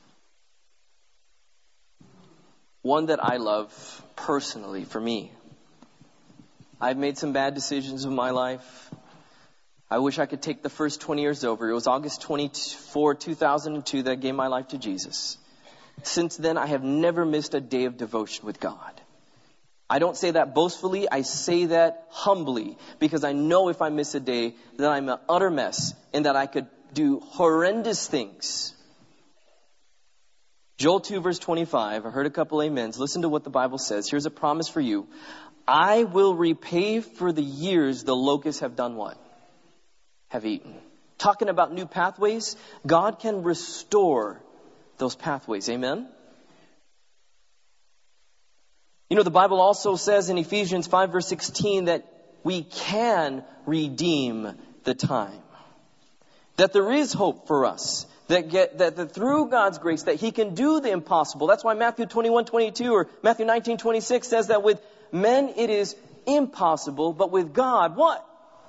One that I love personally for me. I've made some bad decisions in my life. I wish I could take the first twenty years over. It was August twenty-fourth, two thousand two that I gave my life to Jesus. Since then, I have never missed a day of devotion with God. I don't say that boastfully. I say that humbly because I know if I miss a day that I'm an utter mess and that I could do horrendous things. Joel two verse twenty-five. I heard a couple amens. Listen to what the Bible says. Here's a promise for you. I will repay for the years the locusts have done what? Have eaten. Talking about new pathways, God can restore those pathways. Amen? You know, the Bible also says in Ephesians five verse sixteen that we can redeem the time. That there is hope for us. That, get, that, that through God's grace that He can do the impossible. That's why Matthew twenty-one twenty-two or Matthew nineteen twenty-six says that with men it is impossible, but with God, what?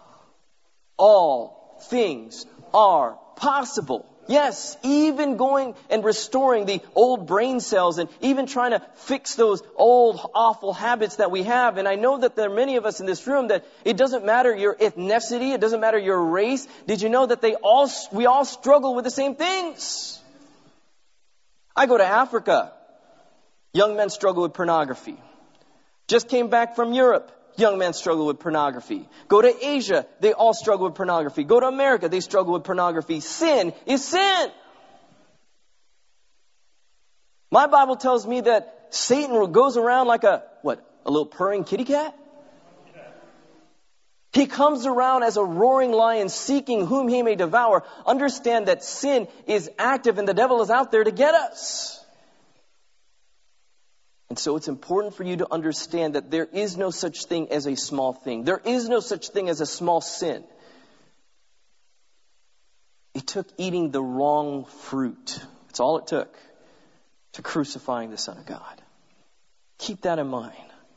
All things are possible. Yes, even going and restoring the old brain cells and even trying to fix those old awful habits that we have. And I know that there are many of us in this room that it doesn't matter your ethnicity, it doesn't matter your race. Did you know that they all we all struggle with the same things? I go to Africa. Young men struggle with pornography. Just came back from Europe. Young men struggle with pornography. Go to Asia, they all struggle with pornography. Go to America, they struggle with pornography. Sin is sin. My Bible tells me that Satan goes around like a, what, a little purring kitty cat? He comes around as a roaring lion seeking whom he may devour. Understand that sin is active and the devil is out there to get us. And so it's important for you to understand that there is no such thing as a small thing. There is no such thing as a small sin. It took eating the wrong fruit. That's all it took to crucifying the Son of God. Keep that in mind.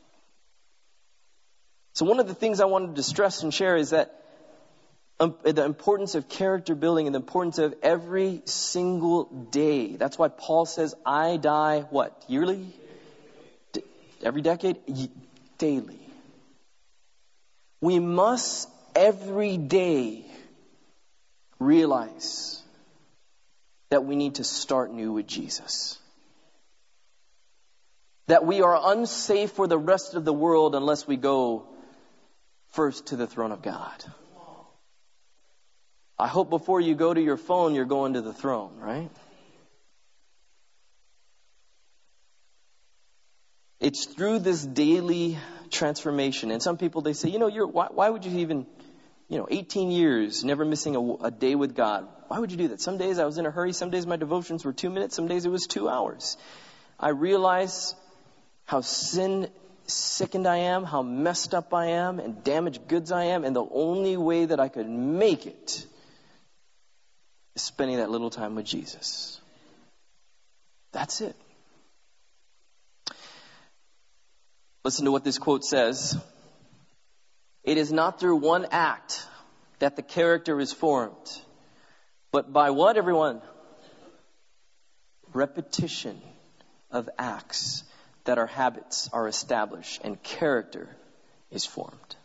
So one of the things I wanted to stress and share is that um, the importance of character building and the importance of every single day. That's why Paul says, I die, what, yearly? Every decade? Daily. We must every day realize that we need to start new with Jesus. That we are unsafe for the rest of the world unless we go first to the throne of God. I hope before you go to your phone, you're going to the throne, right? It's through this daily transformation. And some people, they say, you know, you're, why, why would you even, you know, eighteen years, never missing a, a day with God. Why would you do that? Some days I was in a hurry. Some days my devotions were two minutes. Some days it was two hours. I realized how sin sickened I am, how messed up I am, and damaged goods I am. And the only way that I could make it is spending that little time with Jesus. That's it. Listen to what this quote says. It is not through one act that the character is formed, but by what, everyone? Repetition of acts that our habits are established and character is formed.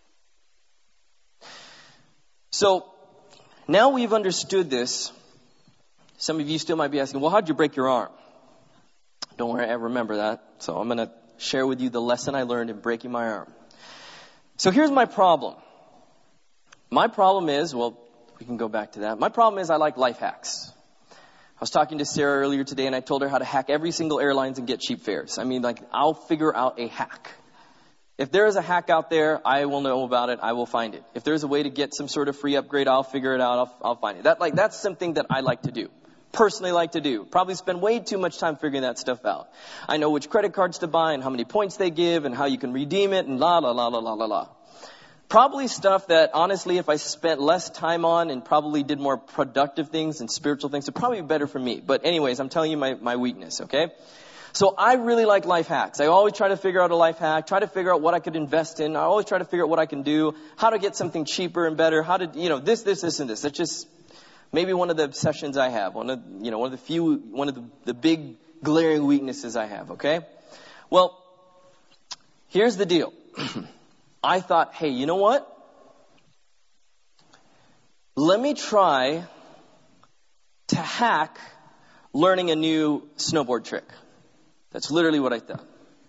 So, now we've understood this. Some of you still might be asking, well, how'd you break your arm? Don't worry, I remember that. So I'm going to share with you the lesson I learned in breaking my arm. So here's my problem. My problem is, well, we can go back to that. My problem is I like life hacks. I was talking to Sarah earlier today and I told her how to hack every single airlines and get cheap fares. I mean, like, I'll figure out a hack. If there is a hack out there, I will know about it. I will find it. If there's a way to get some sort of free upgrade, I'll figure it out. I'll, I'll find it. That, like, that's something that I like to do. Personally like to do. Probably spend way too much time figuring that stuff out. I know which credit cards to buy and how many points they give and how you can redeem it and la la la la la la la. Probably stuff that, honestly, if I spent less time on and probably did more productive things and spiritual things, it'd probably be better for me. But anyways, I'm telling you my, my weakness, okay? So I really like life hacks. I always try to figure out a life hack, try to figure out what I could invest in. I always try to figure out what I can do, how to get something cheaper and better, how to, you know, this, this, this, and this. That's just maybe one of the obsessions I have, one of, you know, one of the few, one of the, the big glaring weaknesses I have, okay? Well, here's the deal. I thought, hey, you know what? Let me try to hack learning a new snowboard trick. That's literally what I thought.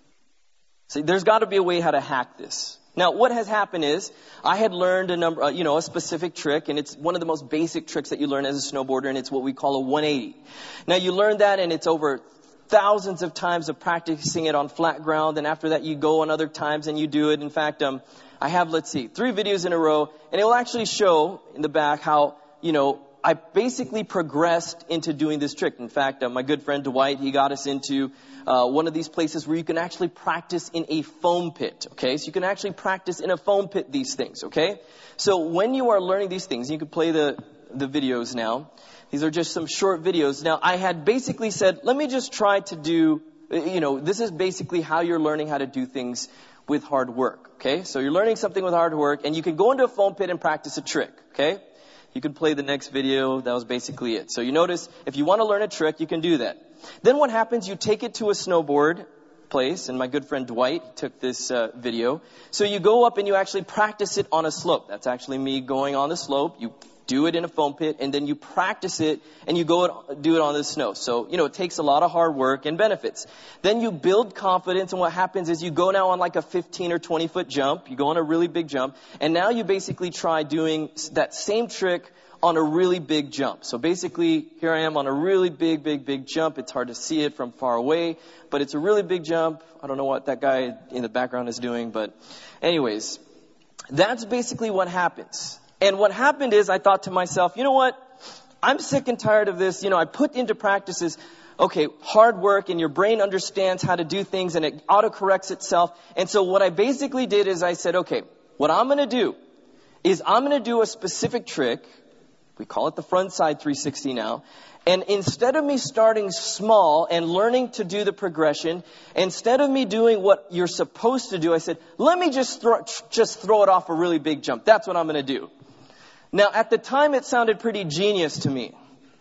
See, there's got to be a way how to hack this. Now, what has happened is I had learned a number, uh, you know, a specific trick, and it's one of the most basic tricks that you learn as a snowboarder, and it's what we call a one eighty. Now, you learn that, and it's over thousands of times of practicing it on flat ground, and after that, you go on other times and you do it. In fact, um, I have, let's see, three videos in a row, and it will actually show in the back how, you know, I basically progressed into doing this trick. In fact, uh, my good friend Dwight, he got us into uh, one of these places where you can actually practice in a foam pit, okay? So you can actually practice in a foam pit these things, okay? So when you are learning these things, you can play the, the videos now. These are just some short videos. Now, I had basically said, let me just try to do, you know, this is basically how you're learning how to do things with hard work, okay? So you're learning something with hard work, and you can go into a foam pit and practice a trick, okay? You can play the next video. That was basically it. So you notice, if you want to learn a trick, you can do that. Then what happens, you take it to a snowboard place, and my good friend Dwight took this uh, video. So you go up and you actually practice it on a slope. That's actually me going on the slope. You do it in a foam pit, and then you practice it, and you go do it on the snow. So, you know, it takes a lot of hard work and benefits. Then you build confidence, and what happens is you go now on like a fifteen or twenty foot jump. You go on a really big jump, and now you basically try doing that same trick on a really big jump. So basically, here I am on a really big, big, big jump. It's hard to see it from far away, but it's a really big jump. I don't know what that guy in the background is doing, but anyways, that's basically what happens. And what happened is I thought to myself, you know what? I'm sick and tired of this. You know, I put into practices, okay, hard work, and your brain understands how to do things, and it autocorrects itself. And so what I basically did is I said, okay, what I'm going to do is I'm going to do a specific trick. We call it the front side three sixty now. And instead of me starting small and learning to do the progression, instead of me doing what you're supposed to do, I said, let me just throw, just throw it off a really big jump. That's what I'm going to do. Now, at the time, it sounded pretty genius to me.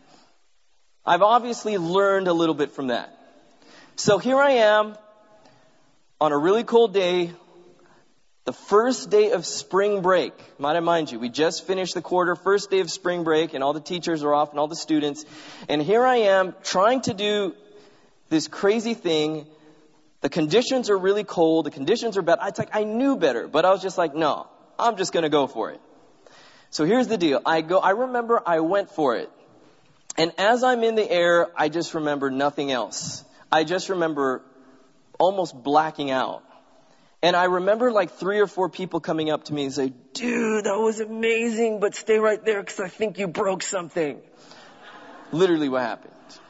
I've obviously learned a little bit from that. So here I am on a really cold day, the first day of spring break. Might I mind you, we just finished the quarter, first day of spring break, and all the teachers are off and all the students. And here I am trying to do this crazy thing. The conditions are really cold. The conditions are bad. It's like I knew better, but I was just like, no, I'm just going to go for it. So here's the deal. I go, I remember I went for it. And as I'm in the air, I just remember nothing else. I just remember almost blacking out. And I remember like three or four people coming up to me and say, dude, that was amazing, but stay right there because I think you broke something. Literally what happened.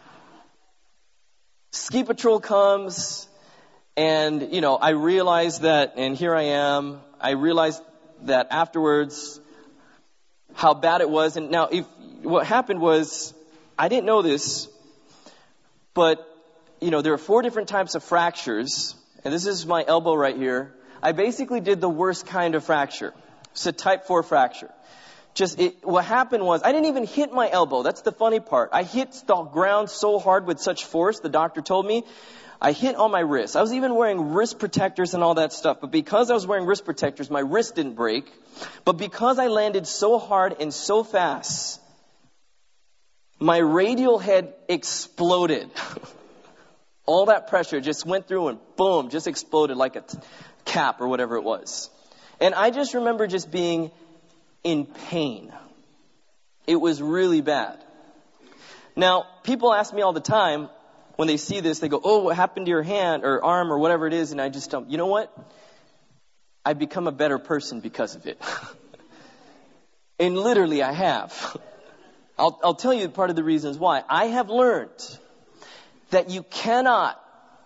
Ski patrol comes and, you know, I realized that, and here I am, I realized that afterwards how bad it was. And now if what happened was, I didn't know this, but, you know, there are four different types of fractures. And this is my elbow right here. I basically did the worst kind of fracture. It's a type four fracture. Just it, what happened was I didn't even hit my elbow. That's the funny part. I hit the ground so hard with such force, the doctor told me, I hit on my wrist. I was even wearing wrist protectors and all that stuff. But because I was wearing wrist protectors, my wrist didn't break. But because I landed so hard and so fast, my radial head exploded. All that pressure just went through and boom, just exploded like a t- cap or whatever it was. And I just remember just being in pain. It was really bad. Now, people ask me all the time when they see this, they go, oh, what happened to your hand or arm or whatever it is? And I just tell them, you know what? I've become a better person because of it. And literally I have. I'll, I'll tell you part of the reasons why. I have learned that you cannot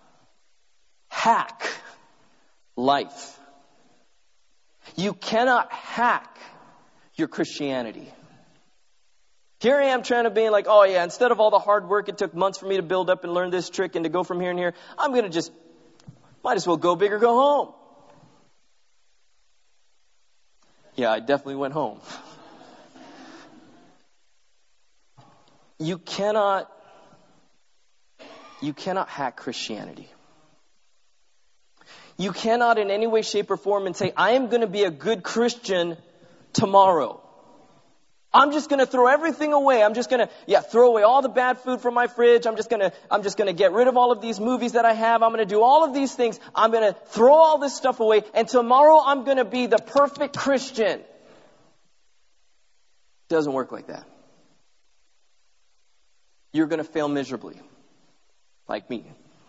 hack life. You cannot hack your Christianity. Here I am trying to be like, oh yeah, instead of all the hard work it took months for me to build up and learn this trick and to go from here and here, I'm going to just, might as well go big or go home. Yeah, I definitely went home. You cannot You cannot hack Christianity. You cannot in any way, shape, or form and say, I am going to be a good Christian tomorrow. I'm just going to throw everything away. I'm just going to, yeah, throw away all the bad food from my fridge. I'm just going to, I'm just going to get rid of all of these movies that I have. I'm going to do all of these things. I'm going to throw all this stuff away. And tomorrow I'm going to be the perfect Christian. It doesn't work like that. You're going to fail miserably. Like me.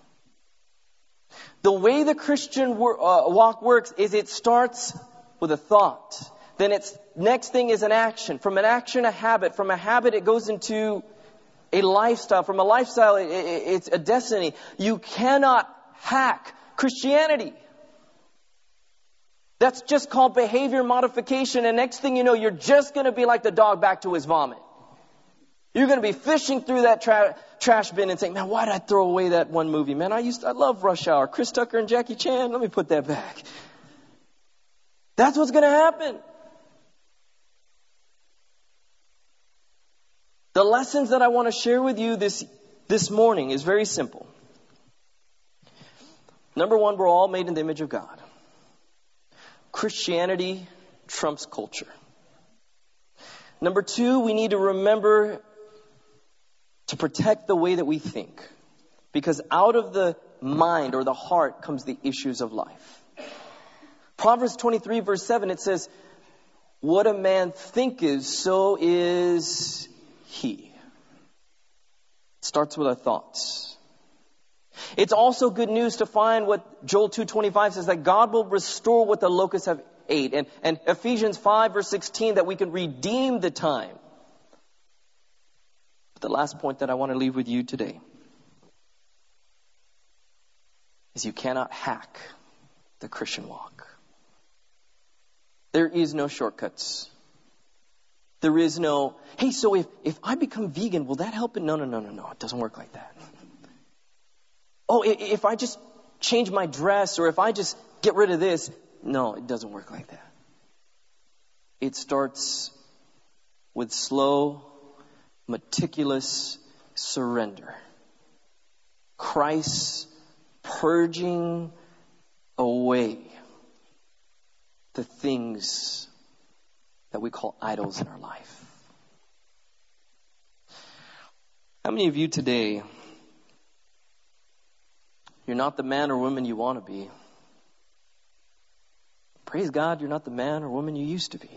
The way the Christian wor- uh, walk works is it starts with a thought. Then its next thing is an action. From an action, a habit. From a habit, it goes into a lifestyle. From a lifestyle, it, it, it's a destiny. You cannot hack Christianity. That's just called behavior modification. And next thing you know, you're just going to be like the dog back to his vomit. You're going to be fishing through that tra- trash bin and saying, man, why did I throw away that one movie? Man, I used to, I love Rush Hour. Chris Tucker and Jackie Chan. Let me put that back. That's what's going to happen. The lessons that I want to share with you this, this morning is very simple. Number one, we're all made in the image of God. Christianity trumps culture. Number two, we need to remember to protect the way that we think. Because out of the mind or the heart comes the issues of life. Proverbs twenty-three verse seven, it says, what a man thinketh, so is he. It starts with our thoughts. It's also good news to find what Joel two twenty-five says, that God will restore what the locusts have ate. And, and Ephesians five verse sixteen, that we can redeem the time. The last point that I want to leave with you today is you cannot hack the Christian walk. There is no shortcuts. There is no, hey, so if, if I become vegan, will that help it? No, no, no, no, no. It doesn't work like that. Oh, if I just change my dress or if I just get rid of this. No, it doesn't work like that. It starts with slow, meticulous surrender. Christ purging away the things that we call idols in our life. How many of you today, you're not the man or woman you want to be? Praise God, you're not the man or woman you used to be.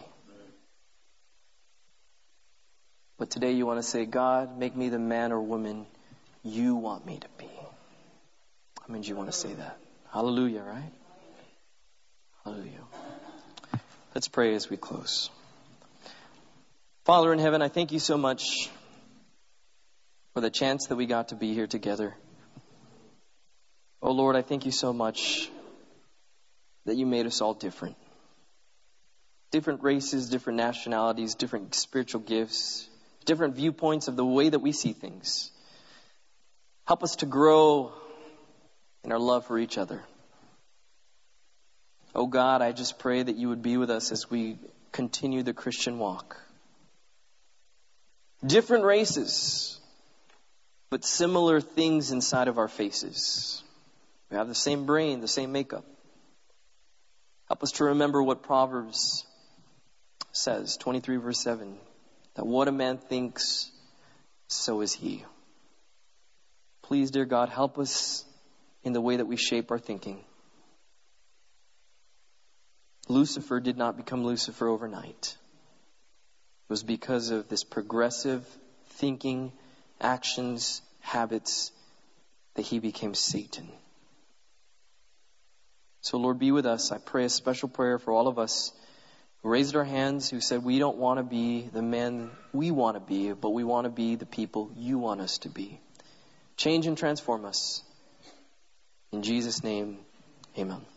But today you want to say, God, make me the man or woman you want me to be. How many of you want to say that? Hallelujah, right? Hallelujah. Let's pray as we close. Father in heaven, I thank you so much for the chance that we got to be here together. Oh Lord, I thank you so much that you made us all different. Different races, different nationalities, different spiritual gifts, different viewpoints of the way that we see things. Help us to grow in our love for each other. Oh God, I just pray that you would be with us as we continue the Christian walk. Different races, but similar things inside of our faces. We have the same brain, the same makeup. Help us to remember what Proverbs says, twenty-three verse seven, that what a man thinks, so is he. Please, dear God, help us in the way that we shape our thinking. Lucifer did not become Lucifer overnight. It was because of this progressive thinking, actions, habits, that he became Satan. So Lord, be with us. I pray a special prayer for all of us who raised our hands, who said we don't want to be the men we want to be, but we want to be the people you want us to be. Change and transform us. In Jesus' name, amen.